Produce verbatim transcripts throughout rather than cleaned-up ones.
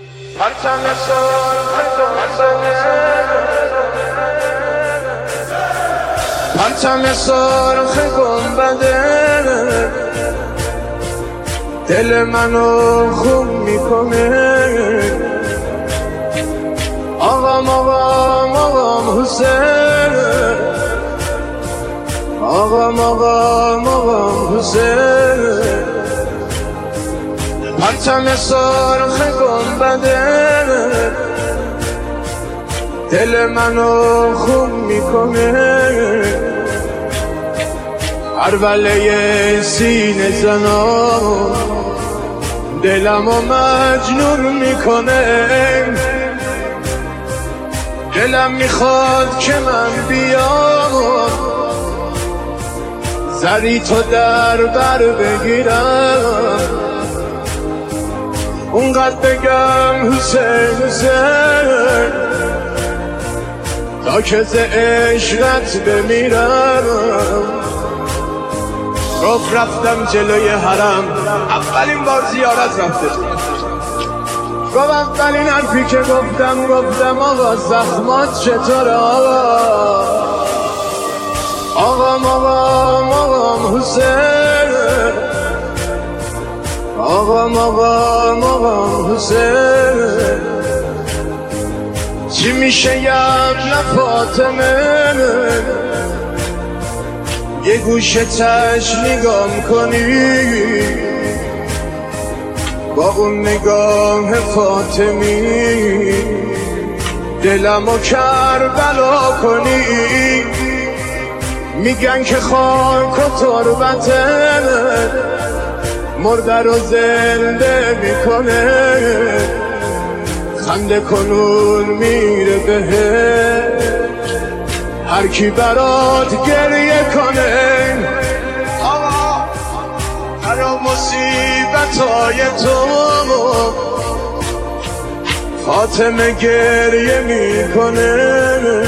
پرچم سرخ پرچم سرخ گنبده دل منو خون میکنه. آقام آقام آقام حسین، آقام آقام آقام حسین. پرچم سرخ گنبده دل منو خون میکنه. عربله سینه زنا دلمو مجنون میکنه. دلم میخواد که من بیام زری تو در بر بگیرم، اونقدر بگم حسین حسین تا که ز عشقت بمیرم. گفت رفتم جلوی حرم، اولین بار زیارت رفته. گفت اولین حرفی که گفتم گفتم آقا زخمات چطوره آقا؟ آقام آقام آقام حسین، آقام آقام آقام حسین. چی میشه یبن فاطمه یه گوشه چشم نگام کنی، با اون نگاه فاطمی دلمو کربلا کنی. میگن که خاک و تربته مرده رو زنده میکنه. خنده کنون میره بهه هر کی برات گریه کنه. آقا هر مصیبتای تو فاطمه گریه میکنه.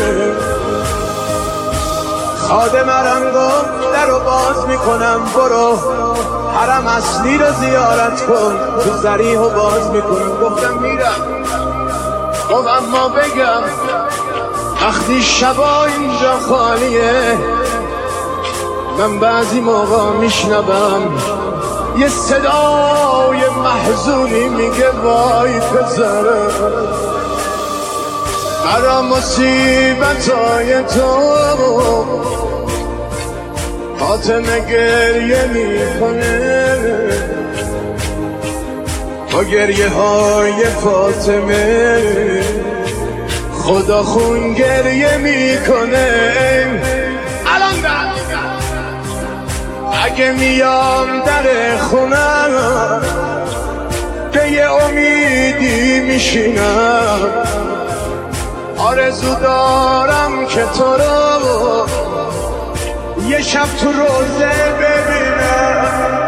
خادم حرم گفت در رو باز میکنم، برو حرم اصلی رو زیارت کن، تو ذریح رو باز میکنم. گفتم میرم. گفت اما بگم وقتی شبا اینجا خالیه من بعضی موقع میشنوم یه صدای محزونی میگه وای پسره برا مصیبتای تو فاطمه گریه میکنه. با گریه های فاطمه خدا خون گریه میکنه. الان در اگه میام در خونم به یه امیدی میشینم، آرزو دارم که تو رو یه شب تو روزه ببینم.